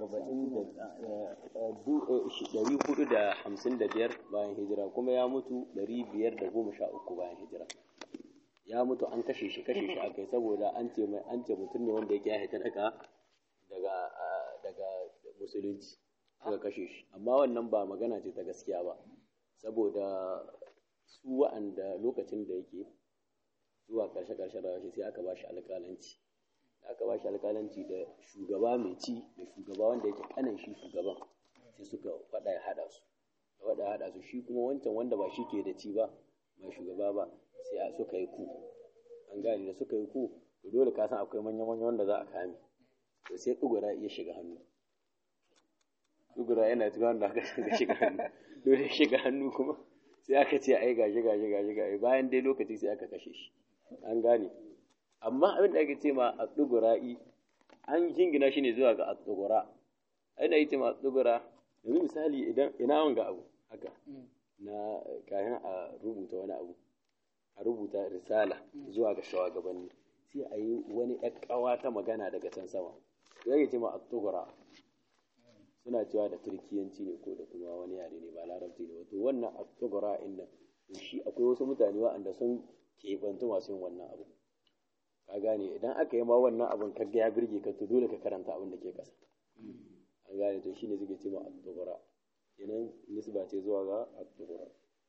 455 bayan hijira kuma ya mutu 513 bayan hijira. Ya mutu an kashe shi aka yi saboda an ce mutum ne wanda yake ya haita daga musulunci suka kashe shi, amma wannan ba magana ce ta gaskiya ba, saboda su wa'anda lokacin da yake zuwa ƙarshe da shi sai aka ba shi alƙalanci. Aka ba shi alƙalanci da shugaba mai ci da shugaba wanda yake kanan shi shugaban, sai suka faɗa ya haɗa su shi kuma wancan wanda ba shi ke da ci ba mai shugaba ba sai suka yi ku. An gane da suka yi ku to dole ka san akwai manyan wanda za a kame, to sai Dugura ya shiga hannu. Dugura yana cikin wanda aka shiga hannu, dole shiga hannu kuma sai aka ce ai gashi bayan dai lokaci sai aka kashe shi. An gane, amma abin da ake ce ma Dugura'i an jingina shi ne zuwa ga Dugura. Ai da yake ma Dugura, yanzu misali idan ina wanga abu haka na kayan a rubuta wani abu, a rubuta risala zuwa ga shugabanni, sai a yi wani ƙawa ta magana daga can sama, yake ce ma Dugura. Suna cewa da Turkiyanci ne ko da kuma wani yare ne ba Larabci ne, wato wannan Dugura inda shi akwai wasu mutane waɗanda sun keɓantu masu yin wannan abu. Ka gane, idan aka yi ma wannan abin ka ga ya birge ka to dole ka karanta abin da ke ƙasa. An gane, to shine suke ce ma Dugura, kenan nisba ce zuwa ga Dugura.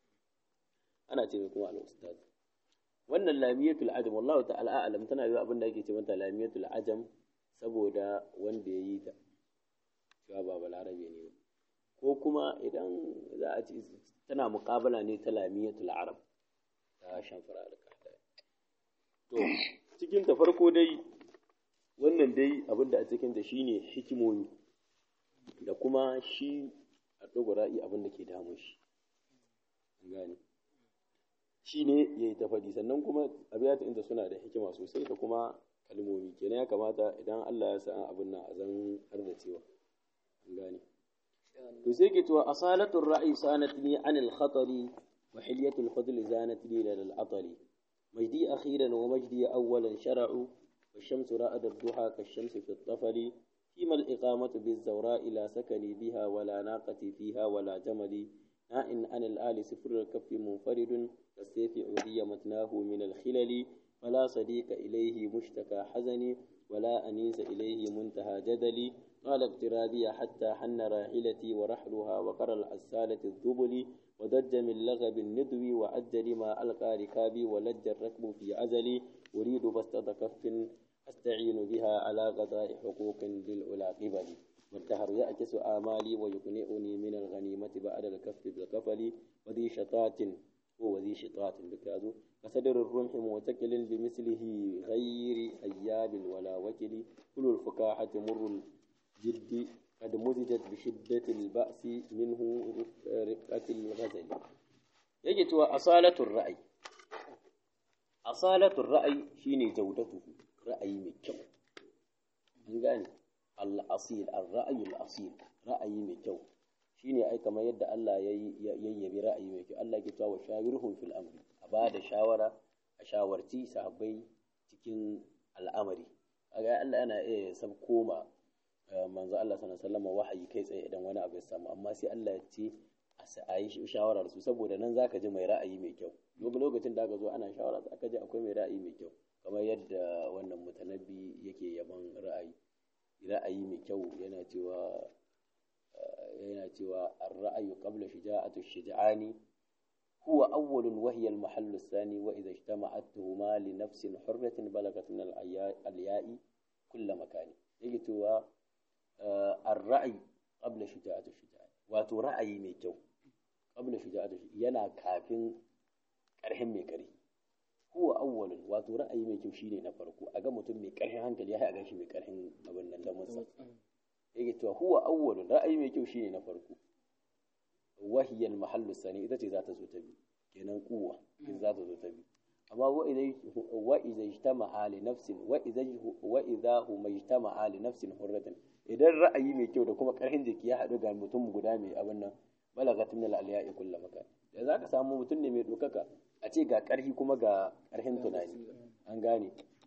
Ana ce mai kuma al-ustad. Wannan lamiyatul ajam wallahu ta'ala a'lam, tana yi abin da ake ce mata lamiyatul ajam saboda wanda ya yi ta cewa ba balarabe ne, ko kuma idan za a ci tana muƙabala ne ta lamiyatul arab ta Shamfara al-Qahtani. To cikin ta farko dai wannan dai abin da a cikin ta shine hikimomi da kuma shi a Dugura'i abin da ke damun shi. An gane, shi ne ya yi ta faɗi, sannan kuma abiyata inda suna da hikima sosai da kuma kalmomi, kenan ya kamata idan Allah ya san abin nan a zan har da cewa an gane. To sai ke cewa asalatul ra'i sanatni anil khatari wa hilyatul fadl zanatni lil atali majdi akhiran wa majdi awwalan shara'u wa shamsu ra'ad ad-duha ka shamsi fi at-tafali فيما الإقامة بالزوراء لا سكني بها ولا ناقتي فيها ولا جملي نائن عن الآل سفر الكف منفرد كالسيف عودي متناه من الخلل فلا صديق إليه مشتكى حزني ولا أنيس إليه منتهى جدلي قال اقترابي حتى حن راحلتي ورحلها وقر العسالة الذبل وضج من لغب الندوي وعجل ما ألقى ركابي ولج الركب في عزلي أريد بسطة كف أستعين بها على قضاء حقوق للعلا قبلي والدهر يعكس آمالي ويقنعني من الغنيمة بعد الكف بالكفل وذي شطات بكادو كصدر الرمح معتكل بمثله غير أياب ولا وكل كل الفكاحة مر الجد قد مزجت بشدة البأس منه رقة الغزل. يجد أصالة الرأي. أصالة الرأي شيني جودته ra'ayi mai kyau. An gane, al-asil, ar-ra'ayul asil, ra'ayi mai kyau shine ai kamar yadda Allah ya yayyabi ra'ayi mai kyau. Allah ke cewa shawirhum fil amri, a ba da shawara, a shawarci sahabbai cikin al'amari. Kaga Allah yana iya sabko ma manzo Allah sallallahu alaihi wasallam wahayi kai tsaye idan wani abu ya samu, amma sai Allah ya ce a yi shawara da su, saboda nan zaka ji mai ra'ayi mai kyau. Lokacin da aka zo ana shawara zaka ji akwai mai ra'ayi mai kyau, kamar yadda wannan mutanabbi yake yaban ra'ayi mai kyau, yana cewa ar-ra'yu qabla shija'ati ash-shija'ani huwa awwalun wa hiya al-mahallu ath-thani wa idha ijtama'atuhuma li nafsin hurratin balagat min al-ya'i kull makani. Yake cewa ar-ra'yu qabla shija'ati ash-shija'ani, wato ra'ayi mai kyau qabla shija'ati yana kafin karhin mai kari. Huwa awwalun, wato ra'ayi mai kyau shine na farko, a ga mutum mai ƙarfin hankali ya ga shi mai ƙarfin abin nan da mutsa. Yake cewa huwa awwalun, ra'ayi mai kyau shine na farko. Wahiyal mahallu sani, ita ce za ta zo ta bi, kenan kuwa ita za ta zo ta bi. Amma wa idza ijtama'a li nafsin wa idza huma ijtama'a li nafsin hurratin, idan ra'ayi mai kyau da kuma ƙarfin jiki ya haɗu ga mutum guda mai abin nan balagat min al-aliya'i kullu makan, da za ka samu mutum ne mai dokaka a ce ga ƙarfi kuma ga ƙarfin tunani. An gane,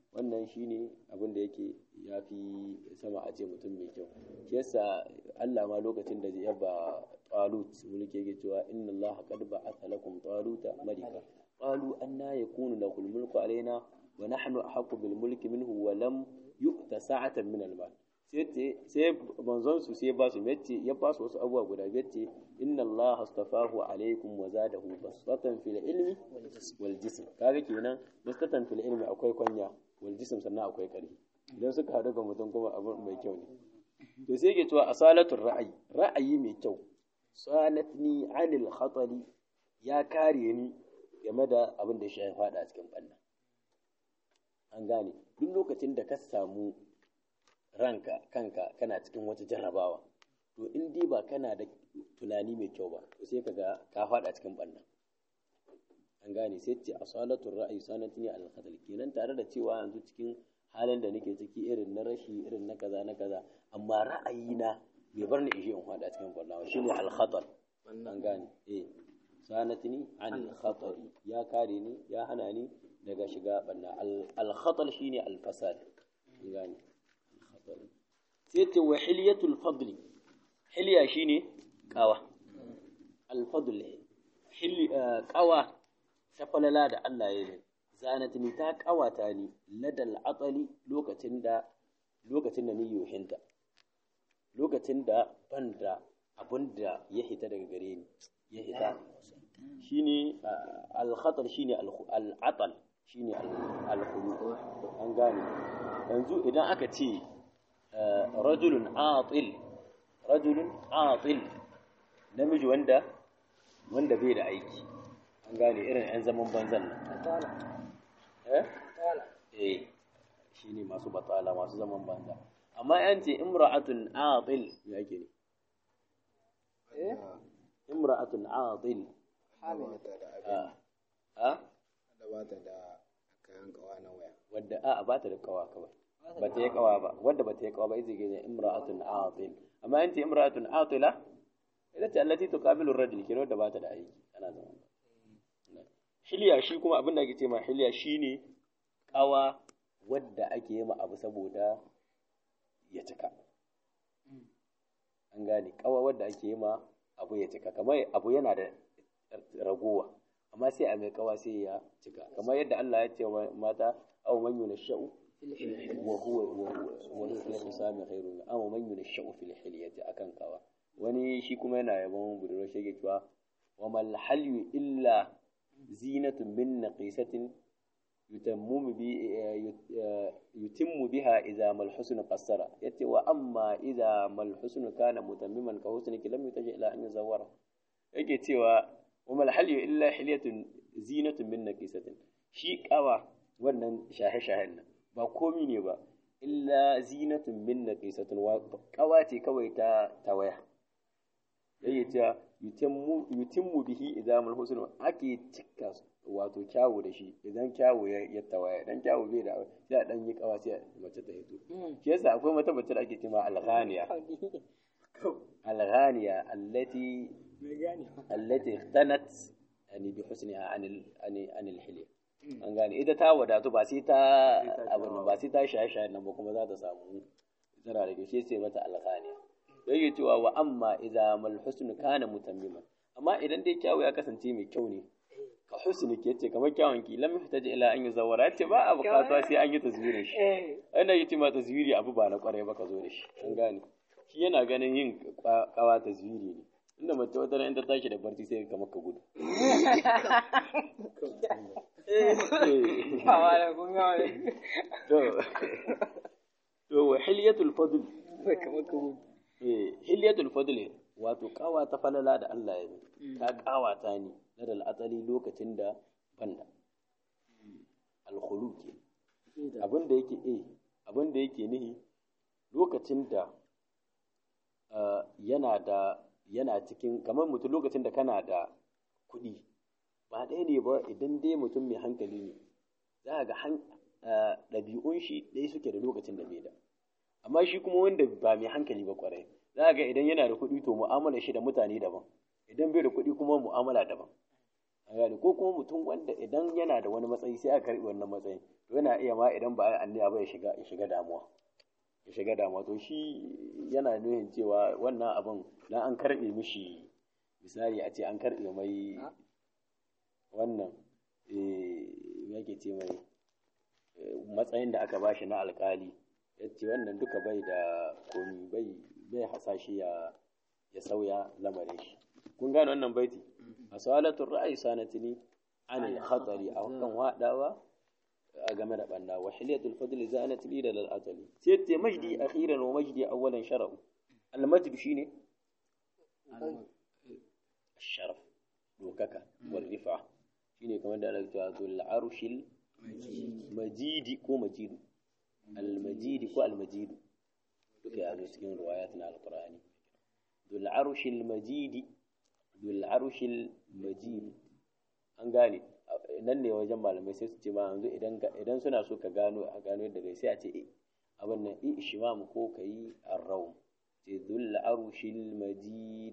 wannan shine abin da yake ya fi sama a ce mutum mai kyau. Shi yasa Allah ma lokacin da ya ba Talut mulki yake cewa inna Allah qad ba'atha lakum taluta malika qalu anna yakunu lahu al-mulku alaina wa nahnu ahaqqu bil mulki minhu wa lam yu'ta sa'atan min al-mal. sai manzon su sai ba su yace ya ba su wasu abubuwa guda yace inna Allah astafahu alaikum wa zadahu basatan fil ilmi wal jism. Kaga kenan basatan fil ilmi akwai kwanya wal jism sannan akwai ƙarfi. Idan suka haɗu ga mutum kuma abu mai kyau ne. To sai yake cewa asalatul ra'ayi mai kyau sanatni anil khatari ya kare ni game da abin da shi ya faɗa a cikin ɓanna. An gane duk lokacin da ka samu kanka kana cikin wata jarrabawa, to in dai ba kana da tunani mai kyau ba to sai kaga ka faɗa cikin ɓanna. An gane sai ce asalatul ra'ayi sanatni anil khatari, kenan tare da cewa yanzu cikin halin da nake ciki irin na rashi irin na kaza amma ra'ayina bai bar ni in faɗa cikin ɓanna shine al-khatar. An gane sanatni anil khatari ya kare ni ya hana ni daga shiga ɓanna. Al-khatar shine al-fasad. An gane al-khatar. Sai ce wa hilyatul fadli, hilya shine kawa, al-fadl kawa ta falala da Allah ya yi. Zanatni ta kawata ni ladal atali lokacin da ni yohinta, lokacin da ban da abin da ya hita daga gare ni ya hita shine al-khatar shine al-atal shine al-khulu. An gane yanzu idan aka ce rajulun atil namiji wanda bai da aiki. An gane irin 'yan zaman banzan nan shine masu batala masu zaman banza. Amma yan ce imra'atun atil me yake ne imra'atun atil da ba ta da kayan kawa na waya wadda ba ta da kawa kawai ba ta yi kawa ba, wadda ba ta yi kawa ba ita ke imra'atun atil. Amma yan ce imra'atun atila ita ce allati tuqabilu ar-rajul kenan wadda ba ta da aiki ana zaman. Hilya shi kuma abin da ake ce ma hilya shine kawa wadda ake yi ma abu saboda ya cika. An gane kawa wadda ake yi ma abu ya cika, kamar abu yana da ragowa amma sai a mai kawa sai ya cika, kamar yadda Allah ya ce wa mata aw man yunashau wa huwa fil sami khairun aw man yunashau fil hilyati akan kawa. Wani shi kuma yana yabon budurwa shi yake cewa wa mal halyu illa zinatun min naqisatin yutimmu biha idza mal husnu qassara. Yace wa amma idza mal husnu kana mutammiman ka husniki lam yutaji ila an yuzawwara. Yake cewa wa mal halyu illa hilyatun zinatun min naqisatin, shi kawa wannan shahe-shahen nan ba komi ne ba illa zinatun min naqisatin, wa kawa ce kawai ta tawaya. Yake cewa yutimmu bihi idza mal husnu, ake cika wato kyawu da shi idan kyawu ya tawaya, dan kyawu bai da sai dan yi kawa sai mace ta hito. Shi yasa akwai mata mace da ake cewa al-ghaniya allati ikhtanat yani bi husniha anil hilya. An gane ita ta wadatu ba sai ta abin ba sai ta shaye-shaye nan ba kuma za ta samu tana da shi sai mata al-ghaniya. Yake cewa wa amma idza mal husnu kana mutammiman, amma idan dai kyawu ya kasance mai kyau ne ka husni ke ce kamar kyawun ki lam yahtaji ila an yuzawwara, ce ba a bukata sai an yi taswirin shi. Ana yi ma taswiri abu ba na kwarai ba ka zo da shi. An gane shi yana ganin yin kawa taswiri ne, inda mace wata ran ta tashi da barci sai kamar ka gudu. To wa hilyatul fadl kamar ka gudu. Hilyatul fadl wato kawa ta falala da Allah ya yi ta kawata ni na da al'atali lokacin da banda al-khulu ke abin da yake nihi lokacin da yana cikin kamar mutum lokacin da kana da kuɗi ba ɗaya ne ba. Idan dai mutum mai hankali ne za ga ɗabi'un shi ɗaya suke da lokacin da bai da. Amma shi kuma wanda ba mai hankali ba kwarai za ga idan yana da kuɗi to mu'amala shi da mutane daban, idan bai da kuɗi kuma mu'amala daban. an gane ko kuma mutum wanda idan yana da wani matsayi sai aka karbi wannan matsayin to yana iya ma idan ba a anniya ba ya shiga damuwa to shi yana nuhin cewa wannan abin na an karbe mishi misali a ce an karbe mai wannan yake ce mai matsayin da aka bashi na alkali yace wannan duka bai da komi bai hasashi ya sauya lamarin shi kun gane wannan baiti asalatul ra'ayi sanatini anil khatari a kan wadawa a game da banna wa hiliyatul fadli zanatini da lal atali sai ce majdi akhiran wa majdi awwalan shar'u al majd shine sharaf dokaka wal rifa shine kamar da Allah ya ce zul arshil majidi ko majidu al majidi ko al majidu duka ya zo cikin riwayat na alqur'ani zul arshil majidi bil arshil majid an gane nan ne wajen malamai sai su ce ma yanzu idan suna so ka gano yadda gai sai a ce abin nan ishmam ko kai arraum ce dhul arshil majid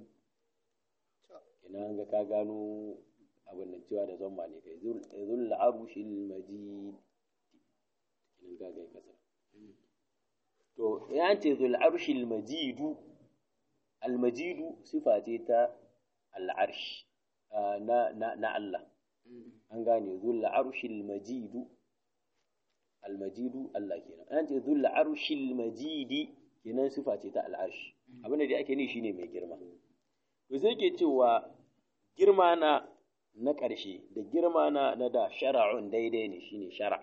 ina ga ka gano abin nan cewa da zamma ne kai dhul arshil majid kin ga gai kasa to ya ce dhul arshil majidu al majidu sifa ce ta al'arsh na Allah an gane zulla arshil majidu al-majidu Allah kenan an ce zulla arshil majidi kenan sifa ce ta al'arsh abin da ake ni shine mai girma to sai ke cewa girma na ƙarshe da girma na da shara'un daidai ne shine shara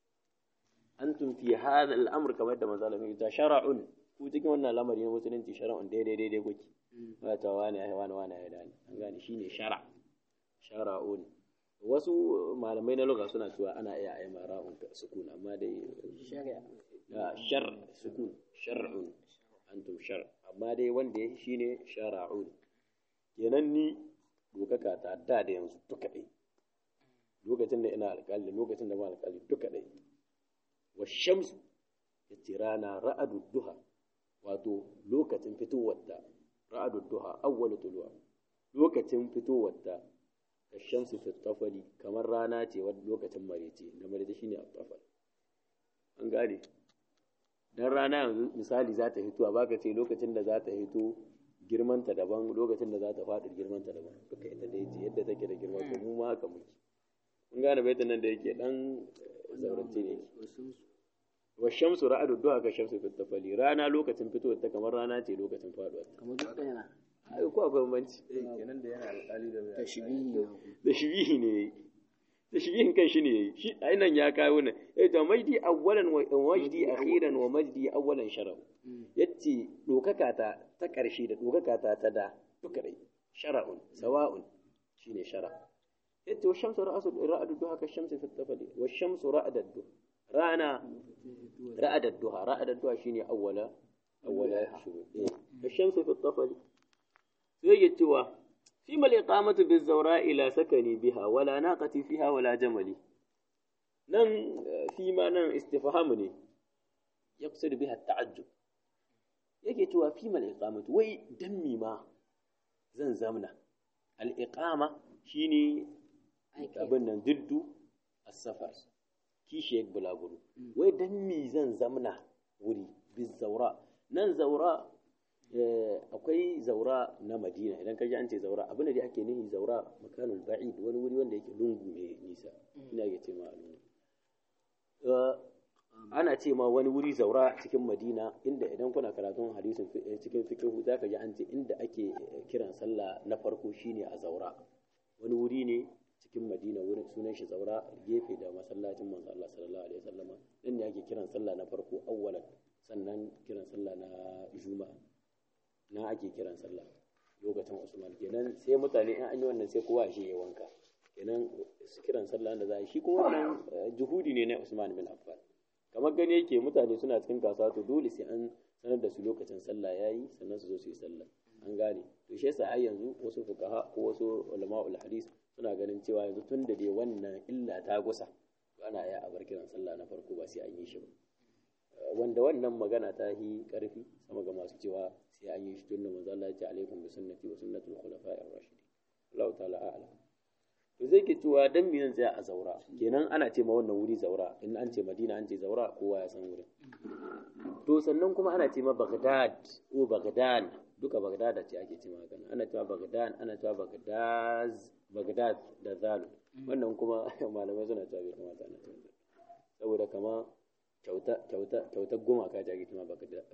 antum fi hadha al-amr kamar da manzo Allah ya ta shara'un ku cikin wannan lamari na musulunci shara'un daidai kuke ba ta wani ya dani an gane shine shara'un wasu malamai na lugha suna cewa ana iya ayi mara'un sukun amma dai shar sukun shar'un antum shar amma dai wanda yake shine shara'un kenan ni dokaka ta da yanzu duka dai lokacin da ina alƙali lokacin da ba alƙali duka dai wa shamsu yace rana ra'adu duha wato lokacin fitowar ta ra'adud duha awwal tulu'a lokacin fitowar ta kashamsu fi tafali kamar rana ce wadda lokacin marece da marece shine at-tafal an gane dan rana yanzu misali za ta hito baka ce lokacin da za ta hito girman ta daban lokacin da za ta faɗi girman ta daban duka ita dai ce yadda take da girma to mu ma haka muke kun gane baitan nan da yake dan zaurance ne wa shamsu ra'adu duha ka shamsu fi tafali rana lokacin fitowar ta kamar rana ce lokacin faduwar ta kamar duk yana ai ko akwai bambanci kenan da yana alƙali da tashbihi ne tashbihin kan shi ne shi ainan ya kawo ne to majdi awwalan wa majdi akhiran wa majdi awwalan sharaf yace dokaka ta karshe da dokaka ta da duka dai shara'un sawa'un shine shara yace wa shamsu ra'adu duha ka shamsu fi tafali wa shamsu ra'adu rana ra'adad duha shine awwala shuru الشمس في الطفل سيجتوا فيما الإقامة بالزوراء لا سكني بها ولا ناقتي فيها ولا جملي نن فيما نن استفهامني يقصد بها التعجب يجتوا فيما الإقامة وي دمي ما زمنا الإقامة شيني أبنا ضد السفر kishi ya bulaguro wai dan mi zan zamna wuri bizaura nan zaura akwai zaura na Madina idan ka ji an ce zaura abin da ake nihi zaura makanul ba'id wani wuri wanda yake lungu mai nisa ina ga ce ma ana ce ma wani wuri zaura cikin Madina inda idan kuna karatun hadisin cikin fiqh zaka ji an ce inda ake kiran sallah na farko shine a zaura wani wuri ne cikin Madina wurin sunan shi zaura gefe da masallacin manzo Allah sallallahu alaihi wasallam din ne ake kiran sallah na farko awwalan sannan kiran sallah na juma'a na ake kiran sallah lokacin Usman kenan sai mutane in an yi wannan sai kowa shi ya wanka kenan kiran sallah da za shi kuma wannan juhudi ne na Usman bin Affan kamar gani yake mutane suna cikin kasuwa to dole sai an sanar da su lokacin sallah yayi sannan su zo su yi sallah an gane to shi yasa ai yanzu wasu fuqaha ko wasu ulama'ul hadis suna ganin cewa yanzu tun da dai wannan illa ta gusa to ana iya abar kiran sallah na farko ba sai an yi shi ba wanda wannan magana ta yi karfi sama ga masu cewa sai an yi shi tun da manzo Allah ya ce alaikum bi sunnati wa sunnatul khulafa'ir rashidin Allah ta'ala a'lam to zai ke cewa dan me zan tsaya a zaura kenan ana ce ma wannan wuri zaura in an ce madina an ce zaura kowa ya san wurin to sannan kuma ana ce ma bagdad ko bagdan duka bagdad ce ake ce ma kana ana cewa bagdan ana cewa bagdad da zal wannan kuma malamai suna cewa bai kamata ana cewa saboda kama kyautar gumaka ta ake ce ma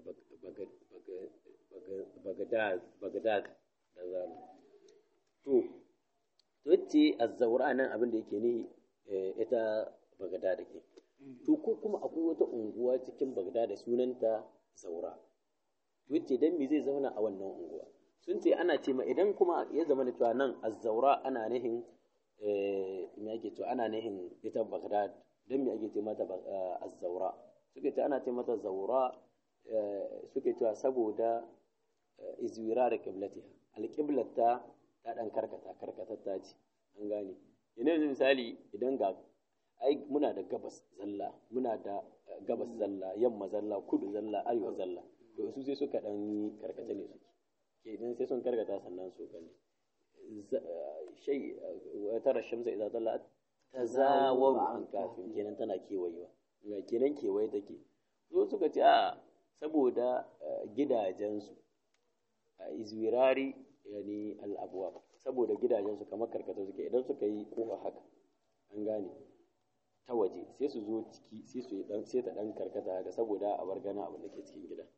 bagdad da zal to wacce azzaura nan abin da yake ne ita bagada da ke to ko kuma akwai wata unguwa cikin bagada da sunanta zaura wacce dan me zai zauna a wannan unguwa sun ce ana ce ma idan kuma ya zama da cewa nan azzaura ana nihin me ake cewa ana nihin ita bagdad dan me ake ce mata azzaura suke ce ana ce mata zaura suke cewa saboda izwira da qiblatiha alqiblata ta ɗan karkatatta ce an gane yanzu misali idan ga ai muna da gabas zalla muna da gabas zalla yamma zalla kudu zalla arewa zalla to su sai suka ɗan karkata ne suke ke idan sai sun karkata sannan su gani shay tara shamsa idan zalla tazawaru an kafin kenan tana kewayewa kenan kewaye take so suka ce a saboda gidajensu a izwirari yani al'abuwa saboda gidajensu kamar karkata suke idan suka yi kofa haka an gane ta waje sai su zo ciki sai su yi sai ta dan karkata haka saboda a bar gana abin da ke cikin gida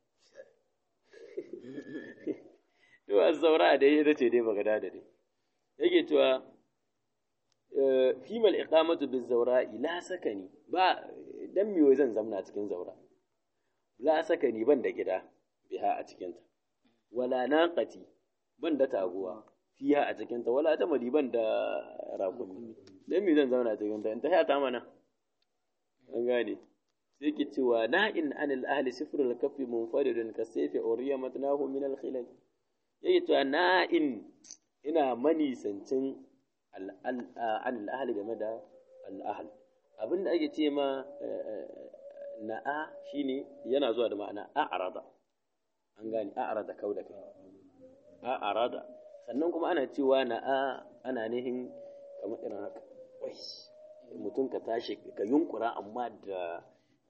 to az-zawra dai ita ce dai bagada da dai yake cewa fimal iqamatu biz-zawra la sakani ba dan miyo zan zamna cikin zaura la sakani ban da gida biha a cikin ta wala naqati ban da taguwa fiya a cikinta wala ta mali ban da rakumi dan me zan zauna cikin ta in ta ta mana an gane sai ki cewa na'in anil ahli sifrul kaffi munfaridun kasayfi uriya matnahu min al khilal yayi to na'in ina manisancin anil ahli game da al ahl abinda ake ce ma na'a shine yana zuwa da ma'ana a'rada an gane a'rada kauda kai a'rada sannan kuma ana cewa ana nihin kamar irin haka wai mutum ka tashi ka yunkura amma da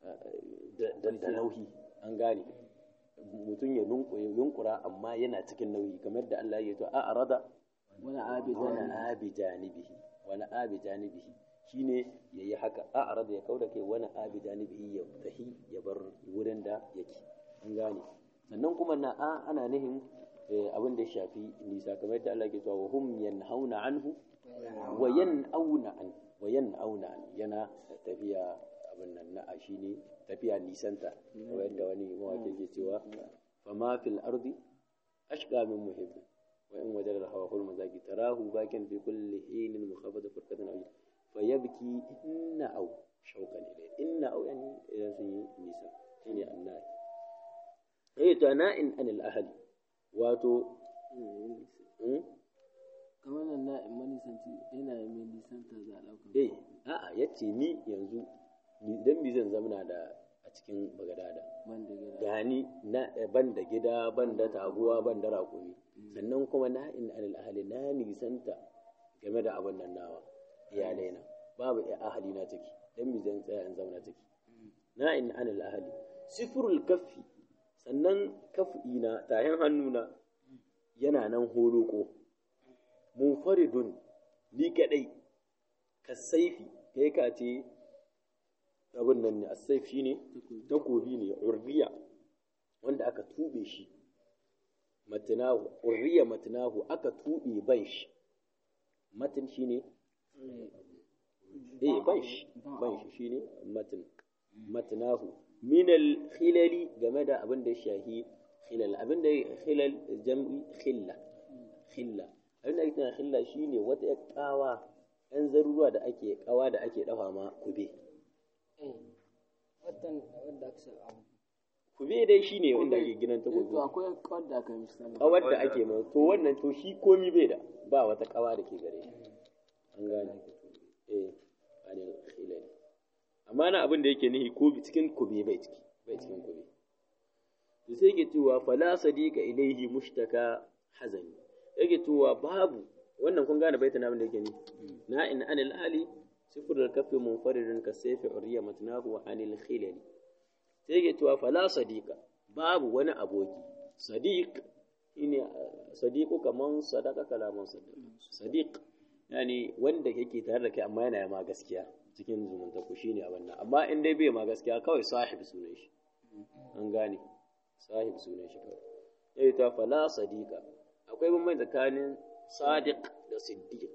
nauyi an gane mutum ya yunkura amma yana cikin nauyi kamar da Allah ya to a'rada wani abi janibihi shine yayi haka a'rada ya kauda kai wani abi janibihi ya tahi ya bar wurin da yake an gane sannan kuma ana nihin abin da ya shafi nisa kamar yadda Allah ke cewa wa hum yanhauna anhu wa yan'auna an yana tafiya abin nan na shine tafiya nisanta kamar yadda wani mawaki ke cewa fa ma fil ardi ashqa min muhibb wa in wajada hawa hul mazaki tarahu bakin fi kulli hinin mukhafada furqatan aw fa yabki inna aw shauqan ilay inna aw yani idan sun yi nisa shine annahi to na'in anil ahli wato kamar nan na manisanci yana mai nisanta za a ɗauka a'a yace ni yanzu dan bi zan zamana da a cikin bagadada gani na ban da gida ban da taguwa ban da raƙumi sannan kuma na'in anil ahli na nisanta game da abin nan nawa iyalaina babu ahli na ciki dan bi zan tsaya in zauna ciki na'in anil ahli sifrul kaffi sannan kaf'ina tahin hannuna yana nan holoko munfaridun ni kadai kasaifi kai ka ce abin nan ne as-saif shine takobi ne urriya wanda aka tube shi matnahu urriya matnahu aka tube ban shi matin shine ban shi shine matnahu min al-khilali game da abin da shahi khilal abin da khilal jam'i khilla abin da ake khilla shine wata kawa ɗan zaruruwa da ake kawa da ake dafa ma kube kube dai shine wanda ake ginan ta kube to akwai kawar da aka yi kawar da ake mai to wannan to shi komi bai da ba wata kawa da ke gare shi an gane anil khilal amma na abin da yake nihi ko cikin kube bai cikin kube to sai yake cewa fala sadiqa ilaihi mushtaka hazani yake cewa babu wannan kun gane baitin abin da yake ni na in anil ali sifrul kafi munfaridun ka sayfi uriya matnahu wa anil khilal sai yake cewa fala sadiqa babu wani aboki sadiq shine sadiqu kaman sadaka kalaman sadiq yani wanda yake tare da kai amma yana ma gaskiya cikin zumunta ku shine abin nan amma in dai bai ma gaskiya kawai sahib sunan shi an gane sahib sunan shi kawai yayi ta fala sadiqa akwai bambanci tsakanin sadiq da siddiq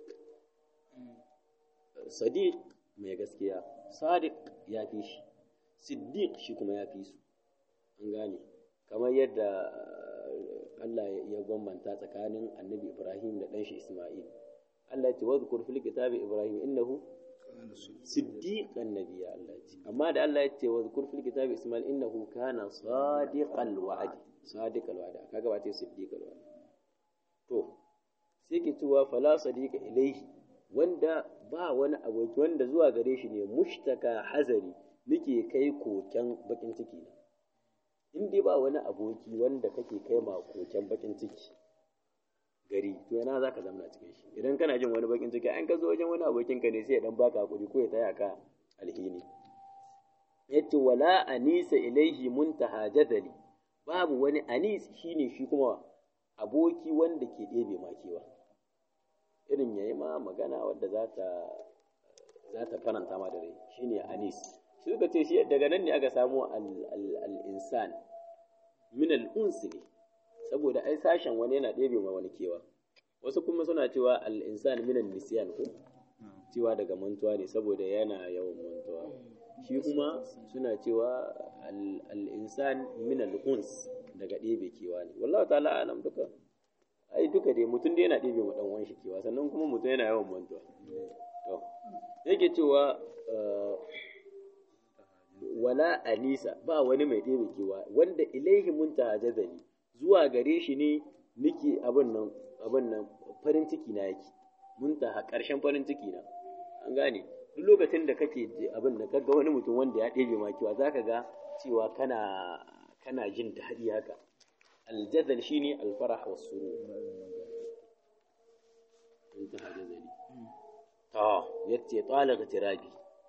sadiq mai gaskiya sadiq ya fi shi siddiq shi kuma ya fi su an gane kamar yadda Allah ya bambanta tsakanin annabi Ibrahim da ɗanshi Ismail Allah ya ce wa zkur fil kitabi Ibrahim innahu siddiqan nabiyya Allah ya ce amma da Allah ya ce wa zkur fil kitabi Ismail innahu kana sadiqal wa'di kaga ba ta siddiqal wa'di to sai ke cewa fala sadiqa ilaihi wanda ba wani aboki wanda zuwa gare shi ne mushtaka hazari nake kai koken bakin ciki na in dai ba wani aboki wanda kake kai ma koken bakin ciki gari to yana zaka zama cikin shi idan kana jin wani bakin ciki an ka zo wajen wani abokin ka ne sai ya dan baka hakuri ko ya taya ka alhini yace wala anisa ilaihi muntaha jadali babu wani anis shine shi kuma aboki wanda ke ɗebe makewa irin yayi ma magana wadda za ta faranta ma da rai shine anis shi suka ce shi daga nan ne aka samu al-insan min al-uns ne saboda ai sashen wani yana ɗebe ma wani kewa wasu kuma suna cewa al-insan min al-nisyan ko cewa daga mantuwa ne saboda yana yawan mantuwa shi kuma suna cewa al-insan min al-uns daga ɗebe kewa ne wallahi ta'ala alam duka ai duka dai mutum dai yana ɗebe ma dan uwan shi kewa sannan kuma mutum yana yawan mantuwa to yake cewa wala anisa ba wani mai ɗebe kewa wanda ilaihi muntaha jazali zuwa gare shi ne nake abin nan farin ciki na yake muntaha ƙarshen farin ciki na an gane duk lokacin da kake abin da kaga wani mutum wanda ya ɗebe ma kewa zaka ga cewa kana jin daɗi haka aljazal shine alfarah was surur muntaha jazali to yace talaq tirabi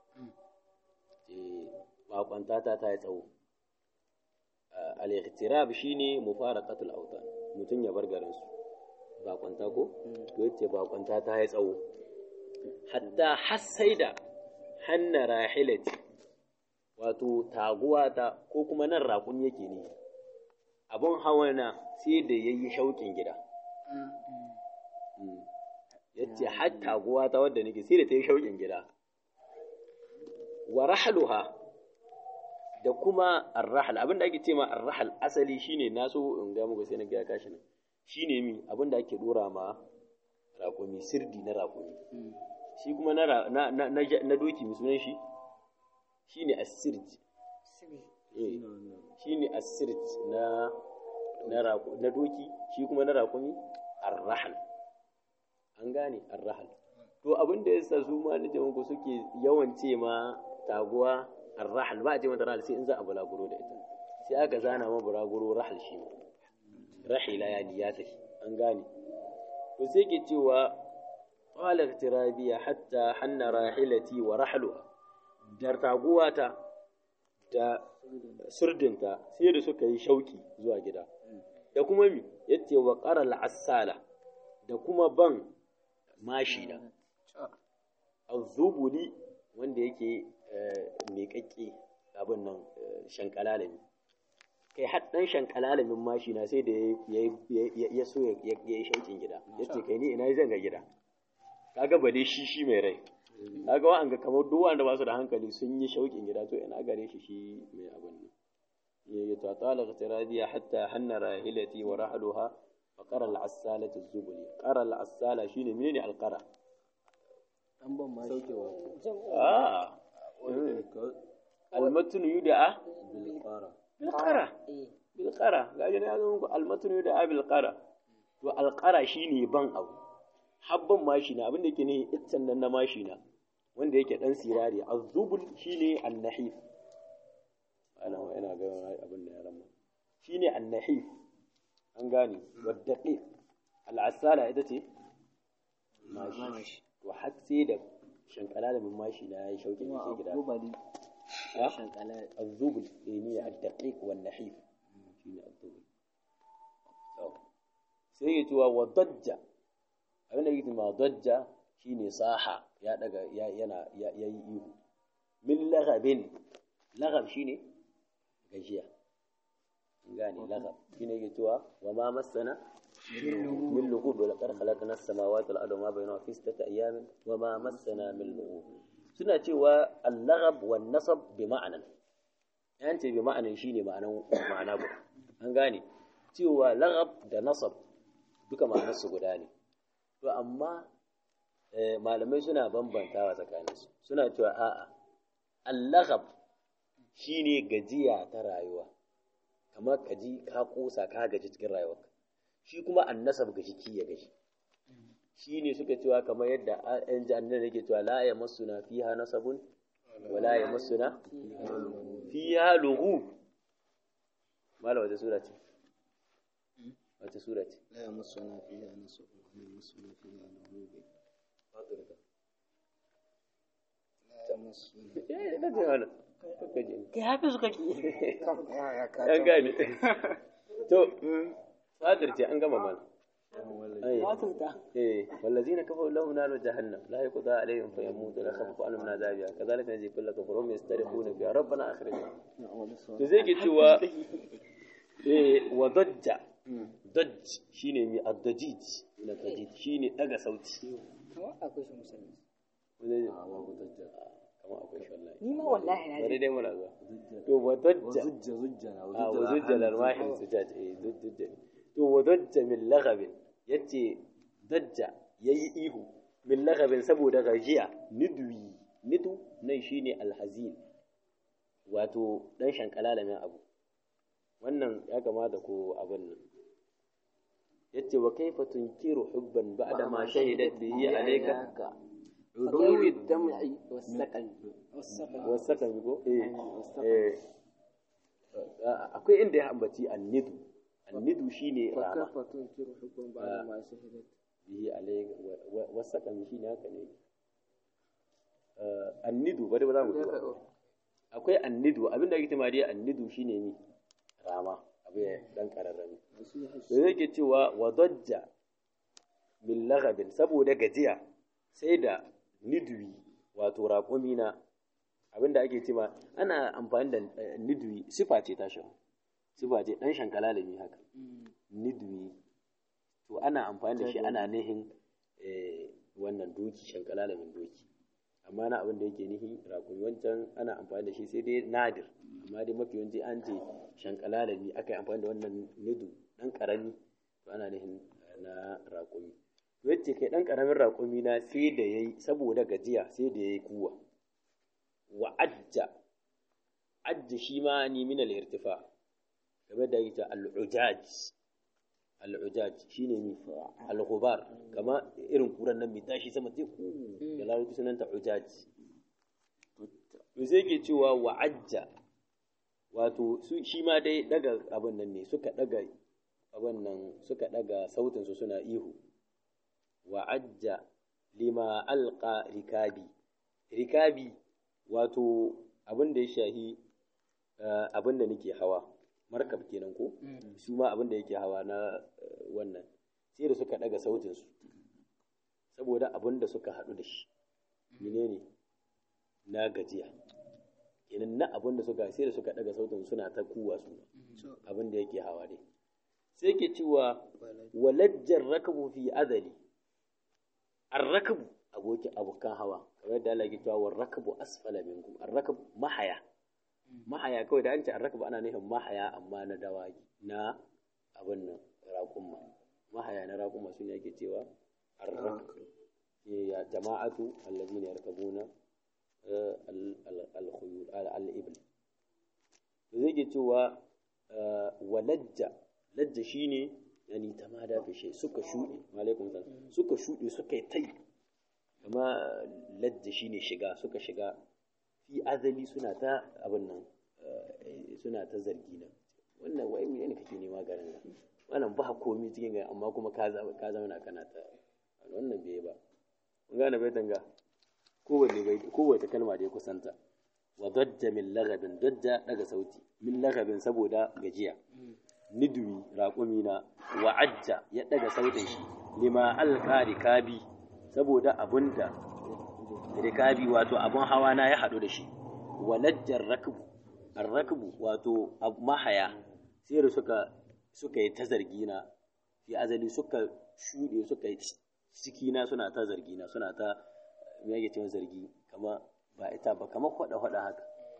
baƙwanta ta yi tsawo al-ightirab shine mufaraqatul awtan mutun ya bar garin su baƙwanta ko to yace baƙwanta ta yi tsawo hatta hasaida hanna rahilati wato taguwa ta ko kuma nan raƙun yake ne abun hawana sai da yayi shauƙin gida yace har taguwa ta wadda nake sai da ta yi shauƙin gida wa rahluha da kuma arrahal abinda ake ce ma arrahal asali shine naso in ga muku sai na ga kashi nan shine mi abinda ake dora ma raƙumi sirdi na raƙumi shi kuma na doki mai sunan shi shine as-sirj shine as-sirj na doki shi kuma na raƙumi arrahal an gane arrahal to abinda yasa su ma na jama'a suke yawan ce ma taguwa arrahal ba a ce mata rahal sai in za a bulaguro da ita sai aka zana ma bulaguro rahal shi ma rahila ya tafi an gane to sai ke cewa qala tirabiya hatta hanna rahilati wa rahluha dar taguwata da surdinta sai da suka yi shauki zuwa gida da kuma mi yace wa qaral asala da kuma ban mashi da azubuli wanda yake miƙaƙƙe abin nan shankalalami kai har ɗan shankalalamin mashi na sai da ya so ya yi shauƙin gida ya ce kai ni ina zan ga gida kaga bale shi mai rai kaga wa'an ga kamar duk wanda ba su da hankali sun yi shauƙin gida to ina gare shi mai abin nan ya ta talaka tiradiya hatta hanna rahilati wa rahluha fa qara al-assalati az-zubuli qara al-assala shine menene al-qara an ban ma saukewa المتن يدعى بالقرى gaji ne yazo muku almatun yud'a bil qara to al qara shine ban abu habban mashi na abinda yake ne iccen nan na mashi na wanda yake dan sirari azubul shine annahif ina ga abin da ya rama shine annahif an gane waddaqiq al asala ita ce mashi to har sai da shankala da mashi na yayi shauki kuma ke gida globally ha shankala الذبل ne ad-daqiq wal nahif shine al-dhubul sai ya tuwa wa dajja abinda yake ma dajja shine saha ya daga yana yayi ihu min laghabin laghab shine gajiya gane laghab shine yake tuwa wa ma massana min lughub wa laqad khalaqna as-samawati wal arda ma bainahuma fi sittati ayamin wa ma massana min lughub suna cewa al-laghab wan nasab bi ma'anan yan ce bi ma'anan shine ma'ana guda an gane cewa laghab da nasab duka ma'anarsu guda ne to amma malamai suna bambantawa tsakaninsu suna cewa a'a al-laghab shine gajiya ta rayuwa kamar ka ji ka kosa ka gaji cikin rayuwarka shi kuma an-nasab ga jiki ya gaji shine suka cewa kamar yadda ɗan jannar yake cewa la yamassuna fiha nasabun wa la yamassuna fiha lughub malama da sura ce wata sura ce la yamassuna fiha nasabun wa la yamassuna fiha lughub la yamassuna kai haka suka ki an gane to fadar ce an gama mana والذين كفروا لهم نار جهنم لا يقضى عليهم فيموتوا ولا يخفف عنهم من عذابها كذلك نجزي كل كفر هم يسترخون فيها ربنا اخرجنا تزيك تشوا وضج ضج شيني مي الضجيج من الضجيج شيني دغا صوتي kamar akwai shi musulmi kamar akwai shi wallahi ni ma wallahi na bari dai muna zuwa to wadajja wazujja larmahin sujaj zujja to wadajja min laghabin yace dajja yayi ihu min laghabin saboda gajiya nidu nan shine alhazin wato dan shankala da mai abu wannan ya kamata ko abin nan yace wa kaifa tunkiru hubban ba'da ma shahidat bihi alayka uduri dam'i wasakan ko akwai inda ya ambaci annidu shine rama fatun kiru hukun ba ma shahidat bihi alayka wasakan shine haka ne annidu bari ba za mu akwai annidu abinda ake cewa dai annidu shine mi rama abu ya dan kararrami da yake cewa wadajja min laghabin saboda gajiya sai da nidwi wato raƙumi na abinda ake cewa ana amfani da nidwi sifa ce ta shan sifa ce dan shankalalami haka nidwi to ana amfani da shi ana nihin wannan doki shankalalamin doki amma na abin da yake nihi raƙumi wancan ana amfani da shi sai dai nadir amma dai mafi yawanci an ce shankalalami aka yi amfani da wannan nidu dan karami to ana nihin na raƙumi wacce kai ɗan ƙaramin raƙumi na sai da ya yi saboda gajiya sai da ya yi kuwa wa ajja shi ma ni min al-irtifa game da yake al-ujaj shine mi al-ghubar kama irin kuran nan mai tashi sama sai ku da larabci sunan ta ujaj to sai ke cewa wa ajja wato shi ma dai daga abin nan ne suka daga abin nan suka daga sautin su suna ihu wa'ajja lima alqa rikabi wato abin da ya shahi abin da nake hawa markab kenan ko su ma abin da yake hawa na wannan sai da suka daga sautin su saboda abin da suka hadu da shi menene na gajiya kenan na abin da suka sai da suka daga sautin suna ta kuwa su abin da yake hawa dai sai ke cewa walajjar rakabu fi azali الركب abokan hawa kamar da Allah ya cewa war rakabu asfala minkum ar-rakab mahaya kawai da an ce ar-rakab ana nufin mahaya amma na dawaki na abin nan raƙumma mahaya na raƙumma sun yake cewa ar-rakab ya jama'atu allazina yarkabuna al-khuyul al-ibl to zai ke cewa walajja lajja shine yani tamada fi shay suka shuɗe alaikum salam suka shuɗe suka yi tai kama ladda shine shiga suka shiga fi azali suna ta abin nan suna ta zargi na wannan wai me ne kake nema garin nan wannan ba komai cikin ga amma kuma ka zama na kana ta wannan bai ba kun gane baitin ga kowace kalma da ya kusanta wa dajja min lagabin dajja daga sauti min lagabin saboda gajiya nidwi raƙumina wa ajja ya daga sautin shi lima alqa rikabi saboda abunda rikabi wato abun hawa na ya haɗu da shi wa lajjar rakbu wato mahaya sai da suka yi ta zargina fi azali suka shuɗe suka yi cikina suna ta zargina suna ta me yake cewa zargi kama ba ita ba kamar hada haka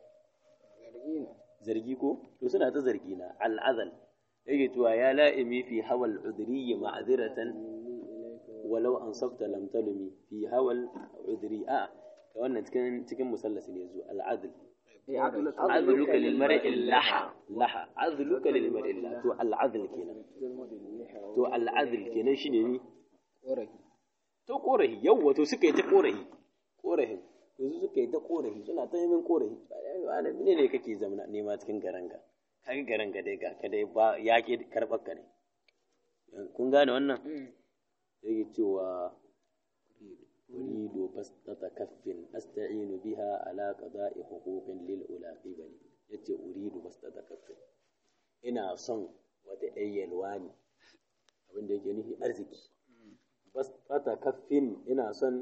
zargi ko to suna ta zargina al'azal yake cewa ya la'imi fi hawal udri ma'ziratan walau ansabta lam talumi fi hawal udri ta wannan cikin musallasi ne zuwa al'adl عذلك للمرء اللحى عذلك للمرء اللحى تو العذل kenan to al'adl kenan shine ni to korahi yawa to suka yi ta korahin yanzu suka yi ta korahi suna ta neman korahi ana ne kake zama nema cikin garanga kaga garanga dai ga ka dai ba yaƙi karɓar ka ne kun gane wannan yake cewa أريد بسطة كف أستعين بها على قضاء حقوق للأولى قبلي yace uridu bastata kaffin ina son wata ayyalwa ne abinda yake nufi arziki bastata kaffin ina son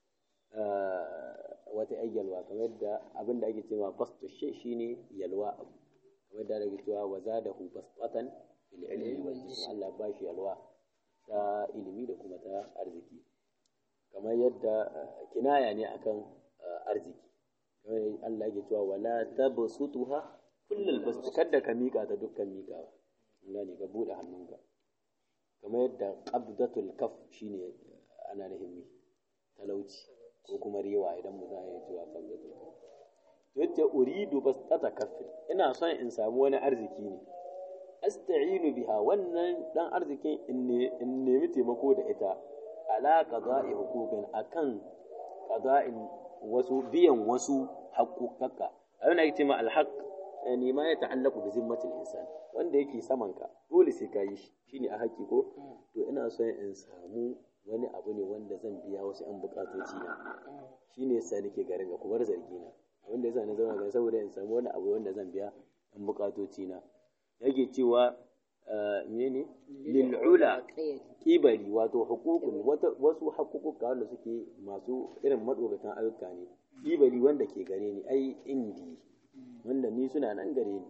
wata ayyalwa kamar da abinda ake cewa bastu shi shine yalwa abu kamar da ake cewa wazadahu bastatan fil ilmi wal jism Allah ba shi yalwa ta ilimi da kuma ta arziki kamar yadda kinaya ne akan arziki kamar Allah yake cewa wala tabsutuha kullal bast kada ka mika ta dukkan mikawa ngani ka bude hannunka kamar yadda qabdatul kaf shine ana da himmi talauci ko kuma riwa idan mu zai cewa qabdatul kaf to yace uridu bastata kaf ina son in samu wani arziki ne asta'inu biha wannan dan arzikin in nemi taimako da ita ala qada'i huquqin akan qada'in wasu biyan wasu haƙuƙaƙa abin da yake cewa alhaq yani ma ya ta'allaqu bi zimmatil insan wanda yake saman ka dole sai ka yi shi shine a haƙi ko to ina son in samu wani abu ne wanda zan biya wasu ɗan buƙatoci na shine yasa nake garin ga kubar zargi na wanda yasa na zauna ga saboda in samu wani abu wanda zan biya ɗan buƙatoci na yake cewa menene lil'ula kibari wato hukukun wasu hakukuka wanda suke masu irin madogatan ayyuka ne kibari wanda ke gare ni ai indi wanda ni suna nan gare ni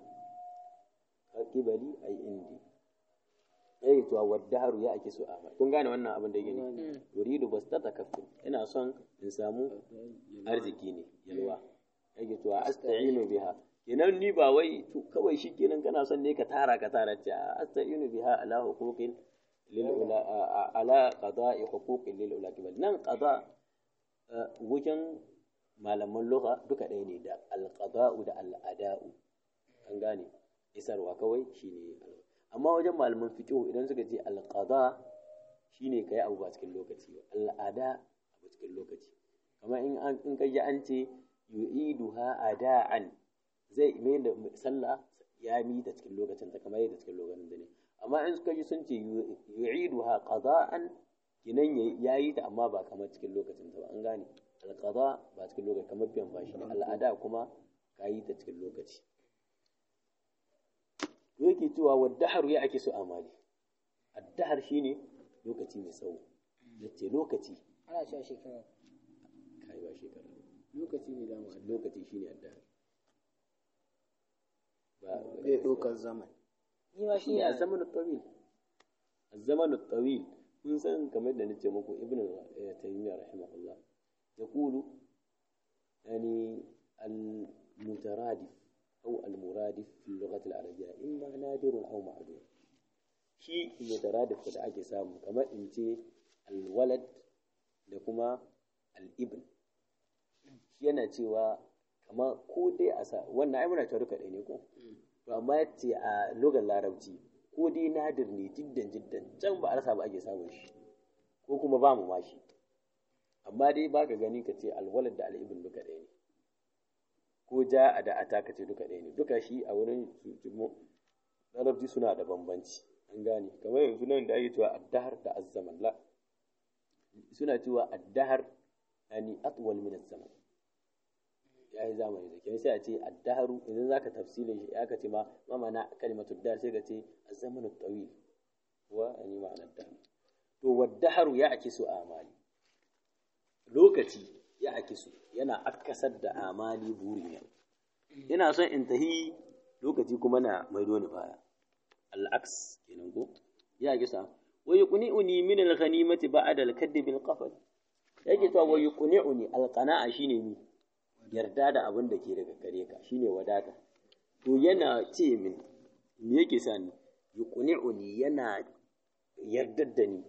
kibari ai indi ai to waddaharu ya ake so a kun gane wannan abin da yake ne yuridu bastata kaffin ina son in samu arziki ne yalwa yake to asta'inu biha kenan ni ba wai kawai shi kenan kana son ne ka tara ce asta'inu biha ala huquqin lil ula ala qada'i huquqin lil ula kibal nan qada wajen malaman lugha duka ɗaya ne da al qada'u da al ada'u an gane isarwa kawai shine amma wajen malaman fiqh idan suka ce al qada shine kai abu ba cikin lokaci ba al ada abu cikin lokaci kamar in kai an ce yu'iduha ada'an zai mai da sallah ya mi ta cikin lokacin ta kamar yadda cikin lokacin da ne amma in suka ji sun ce yu'iduha qada'an kinan yayi ta amma ba kamar cikin lokacin ta ba an gane al-qada ba cikin lokaci kamar biyan bashi ne al'ada kuma kayi ta cikin lokaci to yake cewa waddaharu ya ake so amali addahar shine lokaci mai tsawo yace lokaci ana cewa shekara kai ba shekara lokaci ne da lokaci shine addahar bai ɗaukar zaman ni ma shi a zamanin tawil الزمن الطويل kun san kamar da nace muku ibn taymiyyah rahimahullah yaqulu yani al-mutaradif aw al-muradif fi al-lughah al-arabiyya imma nadir aw ma'dud shi mutaradif da ake samu kamar in ce al-walad da kuma al-ibn shi yana cewa kamar ko dai a sa wannan ai muna cewa duka ɗaya ne ko to amma yace a lugar larabci ko dai nadir ne jiddan can ba a rasa ba ake samun shi ko kuma ba mu ma shi amma dai ba ka gani ka ce alwalad da al'ibin duka ɗaya ne ko ja a da ata ka ce duka ɗaya ne duka shi a wurin larabci suna da bambanci an gane kamar yanzu nan da ake cewa addahar da azzaman la suna cewa addahar yani atwal min az-zaman ya yi zamani da kenan sai a ce ad-dahru idan zaka tafsilin shi aka ce ma ma'ana kalimatu dahr sai ka ce az-zamanu at-tawil wa yani ma'ana ad-dahr to wad-dahru ya akisu amali lokaci ya akisu yana akasar da amali burina ina son in tahi lokaci kuma na maido ni baya al-aks kenan ko ya akisa wa yuqni'uni min al-ghanimati ba'da al-kaddi bil qafal yake to wa yuqni'uni al-qana'a shine ni yarda da abin da ke daga gare ka shine wadata to yana ce min me yake sa ni yuqni'uni yana yardar da ni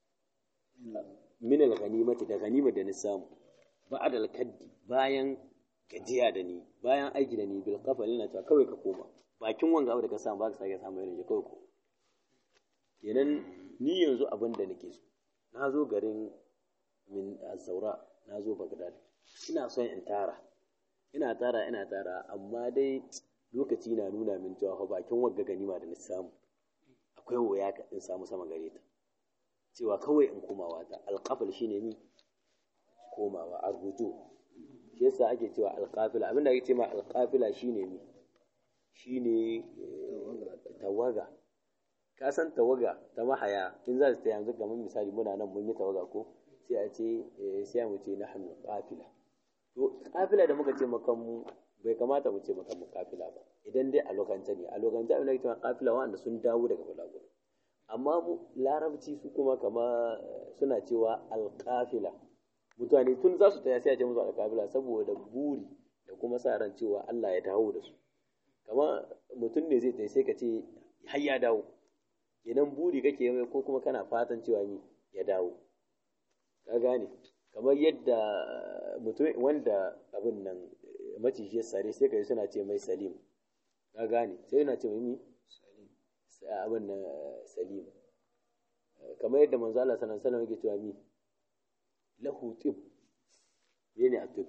min al-ghanimati da ganimar da na samu ba'da al-kaddi bayan gajiya da ni bayan aiki da ni bil qafal ina cewa kawai ka koma bakin wanga abu da ka samu ba ka sake samu irin shi kawai ko kenan ni yanzu abin da nake so na zo garin min az-zawra na zo Baghdad ina son in tara ina tara amma dai lokaci na nuna min cewa fa bakin wagga ganima da na samu akwai waya ka in samu sama gare ta cewa kawai in komawa ta alqafal shine mi komawa arruju shi yasa ake cewa alqafila abinda ake cewa alqafila shine mi shine tawaga ka san tawaga ta mahaya in za su ta yanzu kamar misali muna nan mun yi tawaga ko sai a ce sai mu ce nahnu qafila to qafila da muka ce makan mu bai kamata mu ce makan mu qafila ba idan dai a lokacin ne a lokacin abin da ake cewa qafila wanda sun dawo daga balaguro amma mu larabci su kuma kama suna cewa alqafila mutane tun za su taya sai a ce musu alqafila saboda buri da kuma sa ran cewa Allah ya dawo da su kama mutum ne zai tsaye sai ka ce har ya dawo idan buri kake mai ko kuma kana fatan cewa ni ya dawo ka gane kamar yadda mutum wanda abin nan maciji ya sare sai kai suna ce mai salim ka gane sai yana ce mai mi abin nan salim kamar yadda manzo Allah sallallahu alaihi wasallam yake cewa mi lahu tib yana atib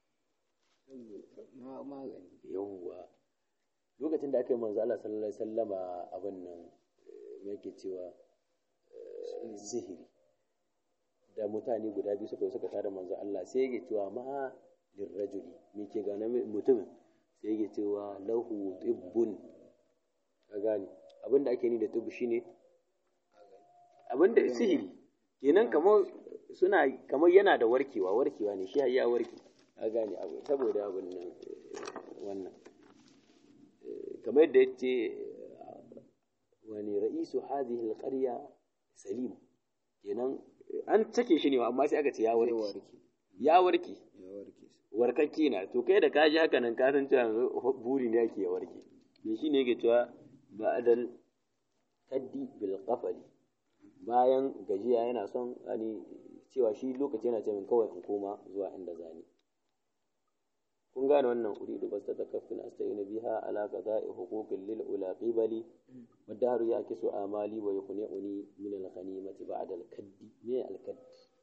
yawwa lokacin da aka yi manzo Allah sallallahu alaihi wasallama abin nan yake cewa sihiri da mutane guda biyu suka tare manzo Allah sai yake cewa ma lirrajuli me ke gane mutumin sai yake cewa lahu tibbun ka gane abinda ake ni da tibbu shine abinda sihiri kenan kamar yana da warkewa ne shi har ya warke ka gane abu saboda abin nan wannan kamar yadda yace wani ra'isu hadhihi alqarya salim kenan an take shi ne amma sai aka ce ya warke warkakki na to kai da kaji haka nan ka san cewa buri ne yake ya warke me shine yake cewa ba'dal kaddi bil qafali bayan gajiya yana son ani cewa shi lokaci yana ce min kawai in koma zuwa inda zani kun gane wannan uridu basta takaffin astayina biha ala qada'i huquqin lil ula qibali wadahru yakisu amali wa yuqni'uni min al ghanimati ba'da al kaddi min al kadd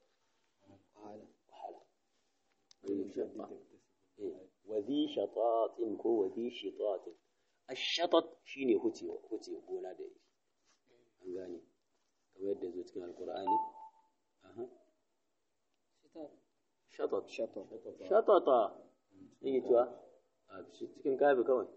wa dhi shatatin ko wa dhi shitatin ash-shatat shine huce gona da yi an gane kamar yadda zo cikin alqur'ani shatata yake cewa a cikin kafi kawai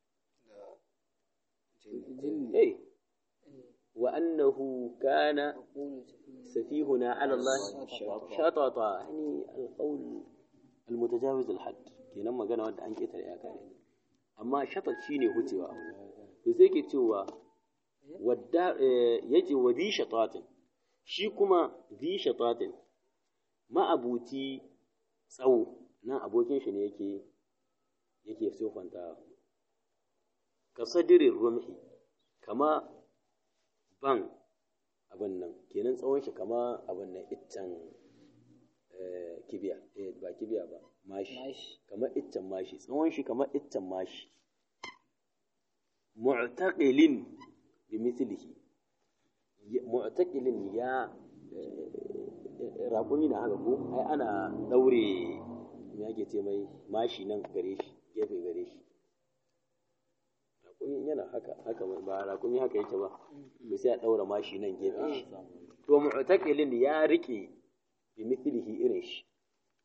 wa annahu kana safihuna ala Allah shatata yani alqawl almutajawiz alhad kenan magana wanda an ketare ya kare amma shatat shine hucewa to sai ke cewa wadda yace wa bi shatatin shi kuma bi shatatin ma'abuci tsawo nan abokin shi ne yake sofanta ka sadirin rumhi kama ban abin nan kenan tsawon shi kama abin nan iccen kibiya ba kibiya ba mashi kama iccen mashi tsawon shi kama iccen mashi mu'taqilin bi mithlihi mu'taqilin ya rakumi na haka ko ai ana daure me yake ce mai mashi nan gare shi gefe gare shi rakumi yana haka ba rakumi haka yake ba bai sai a daura mashi nan gefe shi to mu'taqilin ya rike bi mithlihi irin shi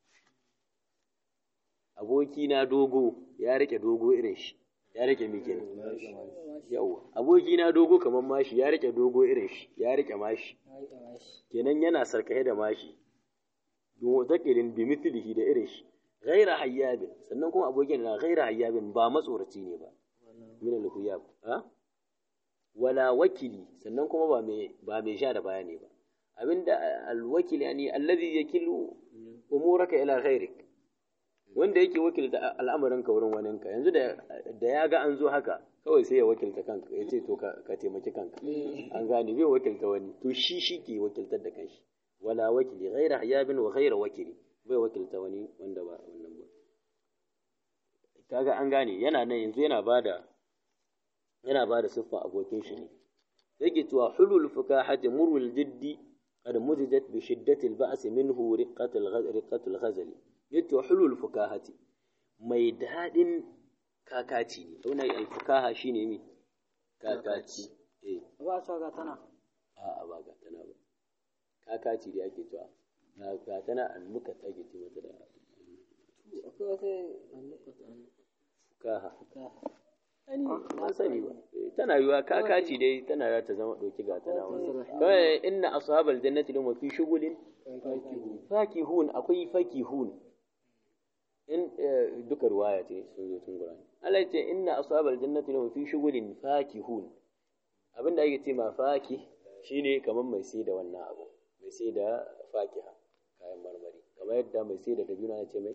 abokina dogo ya rike dogo irin shi ya rike mi kenan yawa abokina dogo kamar mashi ya rike dogo irin shi ya rike mashi kenan yana sarkahe da mashi don zakirin bi mithlihi da irin shi ghaira hayyabin sannan kuma abokin na ghaira hayyabin ba matsoraci ne ba min al-huyab ha wala wakili sannan kuma ba mai sha da baya ne ba abinda al-wakil yani alladhi yakilu umuraka ila ghairik wanda yake wakilta al'amarin ka wurin waninka yanzu da ya ga an zo haka kawai sai ya wakilta kanka ya ce to ka taimaki kanka an gane bai wakilta wani to shi ke wakiltar da kanshi wala wakili ghaira hayabin wa ghaira wakili bai wakilta wani wanda ba wannan ba kaga an gane yana nan yanzu yana bada siffa abokin shi ne yake cewa hulul fukahati murul jiddi qad muzijat bi shiddati al-ba's minhu riqqatul ghazali yace hulul fukahati mai dadin kakaci ne wannan al-fukaha shine mi kakaci ba su ga tana a ba ga tana ba kakaci da ake cewa ga tana annuka take ce mata da akwai wata fukaha ba sani ba tana yiwa kakaci dai tana ta zama ɗauki ga tana wani kawai inna ashabal jannati lahum fi shughulin fakihun akwai fakihun in duka ruwaya ce sun zo tun Qur'ani Allah ya ce inna ashabal jannati lahum fi shughulin fakihun abinda ake ce ma faki shine kamar mai sai da wannan abu mai sai da fakiha kayan marmari kamar yadda mai sai da dabino ya ce mai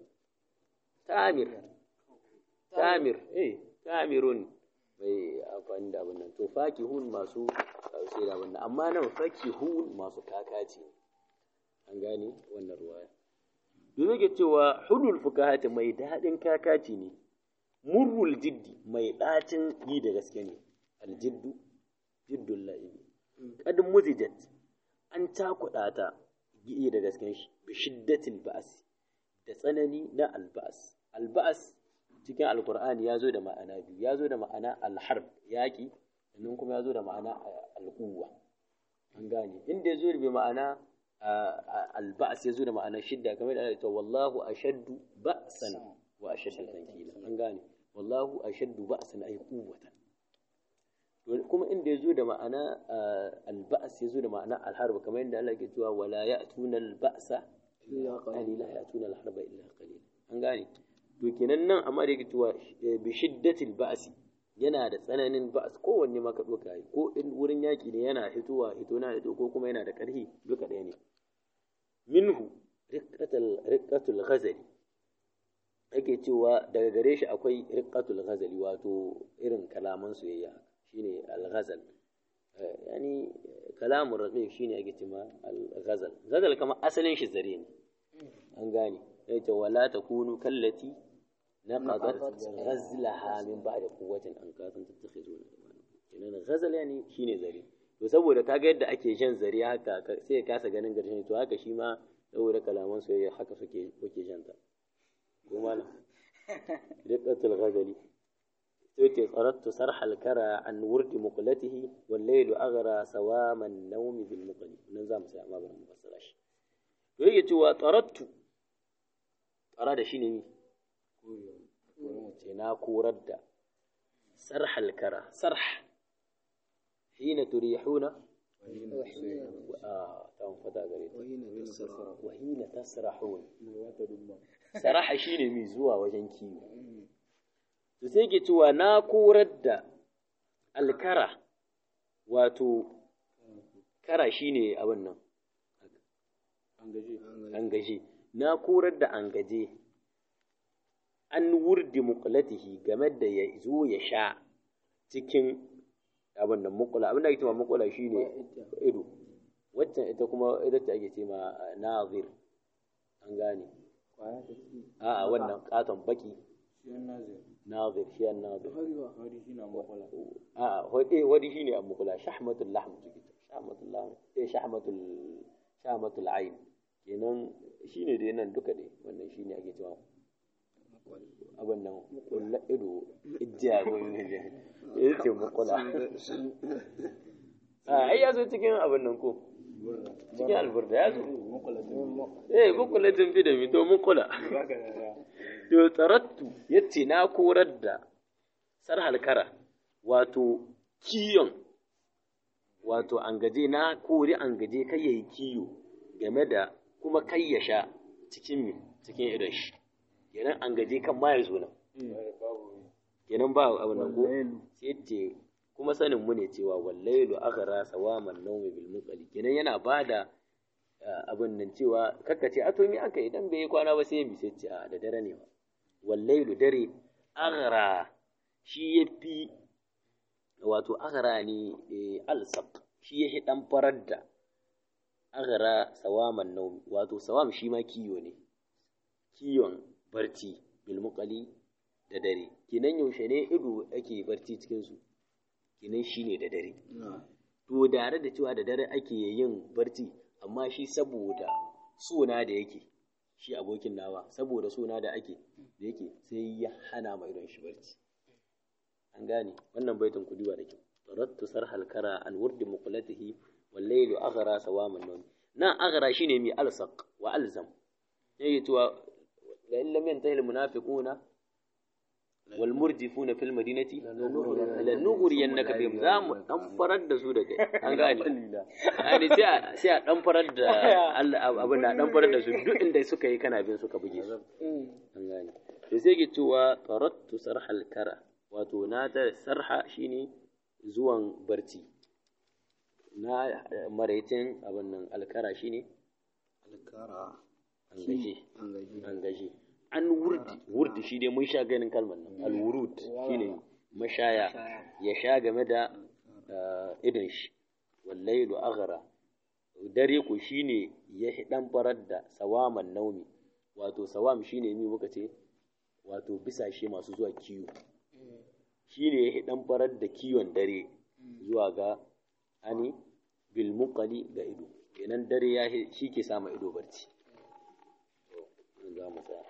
tamirun mai amfani da abin nan to fakihun masu sai da abin nan amma nan fakihun masu kakaci an gane wannan ruwaya domin ke cewa hulul fukahati mai daɗin kakaci ne murrul jiddi mai ɗacin yi da gaske ne aljiddu jiddul la'ibi qad muzijat an takuɗa ta yi da gasken shi bi shiddatil ba'as da tsanani na alba'as alba'as cikin alkur'ani ya zo da ma'ana biyu ya zo da ma'ana alharb yaƙi sannan kuma ya zo da ma'ana al'uwa an gane inda ya zo da ma'ana alba'as ya zo da ma'ana shidda kamar da Allah ya ce wallahu ashaddu ba'san wa ashaddu tankila an gane wallahu ashaddu ba'san ay quwwatan kuma inda ya zo da ma'ana alba'as ya zo da ma'ana alharb kamar yadda Allah ke cewa wala ya'tuna alba'sa illa qalila ya'tuna alharba illa qalila an gane to kenan nan amma da yake cewa bi shiddatil ba'si yana da tsananin ba'as kowanne ma ka doka yi ko in wurin yaki ne yana hito na hito ko kuma yana da ƙarfi duka ɗaya ne minhu riqqatul ghazali ake cewa daga gare shi akwai riqqatul ghazali wato irin kalaman soyayya shine al-ghazal yani kalamun raqiq shine ake cewa al-ghazal ghazal kamar asalin shi zare ne an gane yace wala takunu kallati naqadat ghazlaha min ba'di quwwatin an kasan tattakhizuna kenan ghazal yani shine zare to saboda kaga yadda ake jan zare haka sai ka kasa ganin garshen to haka shi ma saboda kalaman soyayya haka kuke janta ko malam riqatul ghazali sai ce tsarattu sarhal kara an wurdi muqlatihi wal laylu aghra sawaman nawmi bil muqli nan zamu sai amma bari mu fassara shi to yake cewa tsarattu tsara da shi ne ce na korar da sarhal kara sarh hina turihuna ta fata gare ta wa hina tasrahun saraha shine mai zuwa wajen kiwo to sai ke cewa na korar da alkara wato kara shine abin nan an gaje na korar da an gaje an wurdi muqlatihi game da ya zo ya sha cikin abin nan muqla abin da ake cewa muqla shine ido waccan ita kuma ita ce ake cewa nazir an gane a'a wannan katon baki nazir shi an nazir a'a wadi shine an muqla shahmatul lahm shahmatul lahm shahmatul ayn kenan shine dai nan duka dai wannan shine ake cewa abin nan kullu ido ijiya go ne yace muqla ai yazo cikin abin nan ko cikin alburda ya zo mukulatun bidami to mukula to tsarattu yace na korar da sarhal kara wato kiyon wato an gaje na kori an gaje kai yayi kiyo game da kuma kai ya sha cikin idon shi kenan an gaje kan ma ya zo nan kenan ba abin nan ko sai ce kuma sanin mu ne cewa wallailu aghra sawaman nawmi bil muqali kenan yana bada abin nan cewa kakkace a to mi aka idan bai kwana ba sai mi sai ce a da dare ne wallailu dare aghra shi yafi wato aghra ne alsaq shi yafi dan farar da aghra sawaman nawmi wato sawam shi ma kiyo ne kiyon barci bil muqali da dare kinan yaushe ne ido ake barci cikin su kinan shine da dare to dare da cewa da dare ake yin barci amma shi saboda suna da yake shi abokin nawa saboda suna da yake sai ya hana mai don shi barci an gane wannan baitin kudiwa da kyau tarattu sarhal kara an wurdi muqlatihi wal laylu aghra sawaman nawm na aghra shine mi alsaq wa alzam yayi cewa la in lam yantahi al munafiquna wal murjifuna fil madinati la nughriyannaka bihim zamu dan farar da su da kai an gane ani sai a dan farar da Allah abin da dan farar da su duk inda suka yi kana bin suka buge su an gane to sai ke cewa tarattu sarhal kara wato na ta sarha shine zuwan barci na maraitin abin nan alkara shine alkara an gaji an wurdi shi dai mun sha ganin kalmar nan alwurud shine mashaya ya sha game da idan shi wallailu aghra dare ko shine ya dan farar da sawaman naumi wato sawam shine mi muka ce wato bisashe masu zuwa kiyo shine ya dan farar da kiwon dare zuwa ga ani bil muqali ga ido kenan dare ya shi ke sama ido barci to za mu tsaya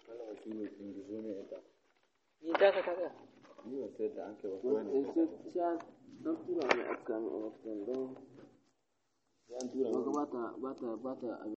ni ta ka kaga ni ba sai da an kai wasu wani sai dan tura mai afkan don ya tura ba ta